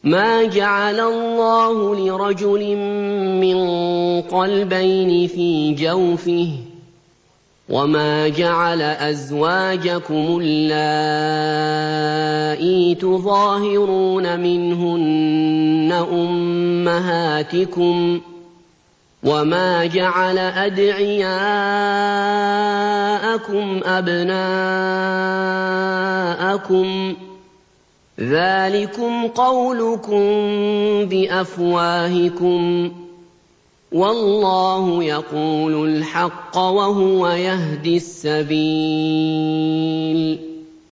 مَا جَعَلَ اللَّهُ لِرَجُلٍ مِّن قَلْبَيْنِ فِي جَوْفِهِ ۚ وَمَا جَعَلَ أَزْوَاجَكُمُ اللَّائِي تُظَاهِرُونَ مِنْهُنَّ أُمَّهَاتِكُمْ ۚ وَمَا جَعَلَ أَدْعِيَاءَكُمْ أَبْنَاءَكُمْ ۚ ذَٰلِكُمْ قَوْلُكُم بِأَفْوَاهِكُمْ ۖ وَاللَّهُ يَقُولُ الْحَقَّ وَهُوَ يَهْدِي السَّبِيلَ